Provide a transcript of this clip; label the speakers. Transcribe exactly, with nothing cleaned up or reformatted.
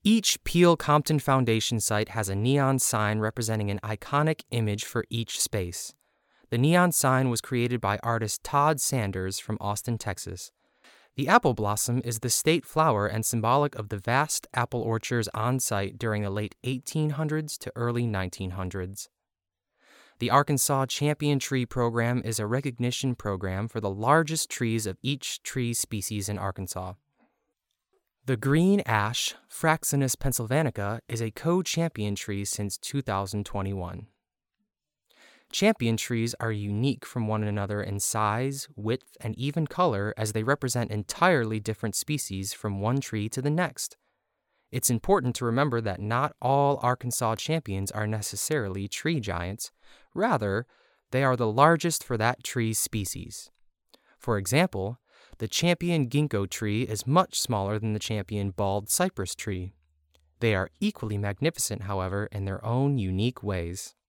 Speaker 1: Each Peel Compton Foundation site has a neon sign representing an iconic image for each space. The neon sign was created by artist Todd Sanders from Austin, Texas. The apple blossom is the state flower and symbolic of the vast apple orchards on site during the late eighteen hundreds to early nineteen hundreds. The Arkansas Champion Tree Program is a recognition program for the largest trees of each tree species in Arkansas. The green ash, Fraxinus pennsylvanica, is a co-champion tree since two thousand twenty-one. Champion trees are unique from one another in size, width, and even color as they represent entirely different species from one tree to the next. It's important to remember that not all Arkansas champions are necessarily tree giants. Rather, they are the largest for that tree's species. For example, the champion ginkgo tree is much smaller than the champion bald cypress tree. They are equally magnificent, however, in their own unique ways.